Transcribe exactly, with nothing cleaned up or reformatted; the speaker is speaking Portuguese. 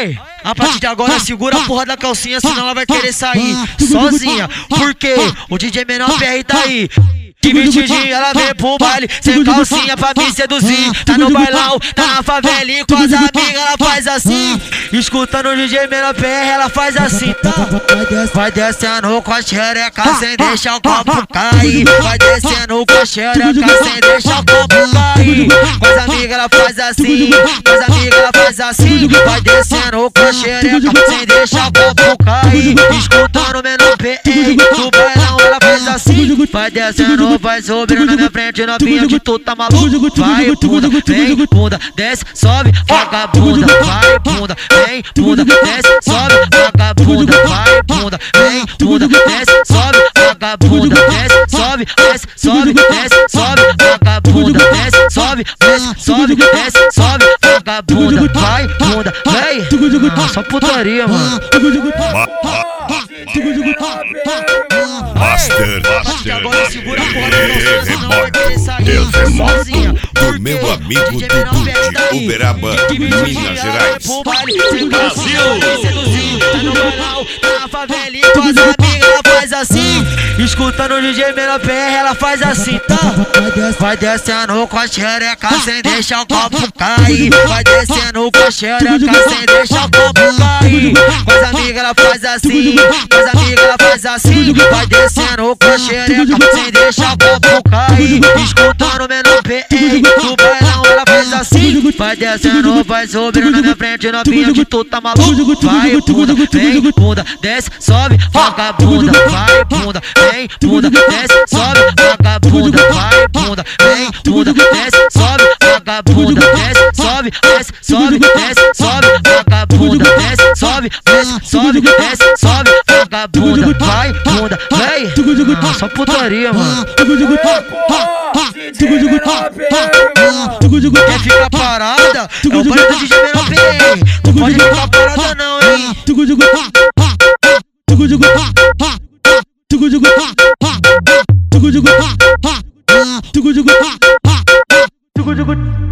Ei, a partir de agora segura a porra da calcinha, senão ela vai querer sair sozinha. Porque o D J Menor P R tá aí. De vestidinho ela vem pro baile, sem calcinha pra me seduzir. Tá no bailão, tá na favelinha, com as amigas ela faz assim. Escutando o D J Menor P R ela faz assim, tá? Vai descendo com a xereca sem deixar o copo cair. Vai descendo com a xereca sem deixar o copo cair. Com as amigas ela faz assim, com as amigas ela faz assim. Vai descendo com a xereca sem deixar o copo cair. Escutando o Menor P R, no bailão ela faz assim. Vai descendo, vai subindo na minha frente, novinha que tu tá maluco. Vai bunda, vem bunda, desce, sobe, vagabunda. Vai bunda, vem bunda, desce, sobe, vagabunda. Vai bunda, vem bunda, desce, sobe, vagabunda. Desce, sobe, desce, sobe, desce, sobe, vagabunda. Desce, sobe, desce, sobe, desce, sobe, vagabunda. Vai bunda, vem. Ah, só putaria, mano. Master, Master, agora segura a porra da calcinha, senão vai querer sair Deus é sozinha. do meu amigo Dudu de Uberaba, Minas Gerais. Brasil! Tá no bailão, tá na favelinha, com as amigas ela faz assim. Escutando o D J Menor P R ela faz assim, tá? Vai descendo com a xereca sem deixar o copo cair. Vai descendo com a xereca sem deixar o copo cair. Com as amigas ela faz assim, com as amigas ela faz assim. Vai descendo com a xereca sem deixar o copo cair. Escutando o Menor P R, no bailão ela faz assim. Vai descendo, vai subindo na minha frente, novinha que tu tá maluco. Vai bunda, vem bunda, desce, sobe, vagabunda. Vai bunda, vem bunda, desce, sobe, vagabunda. Vai bunda, vem bunda, desce, sobe, vagabunda. Desce, sobe, desce, sobe, desce, sobe, vagabunda. Desce, sobe, desce, sobe, desce, sobe, vagabunda. Vai bunda, vem. Ah, só putaria, mano. Quer ficar parada? É o baile do D J Menor P R. Não pode ficar parada não, hein? Tugu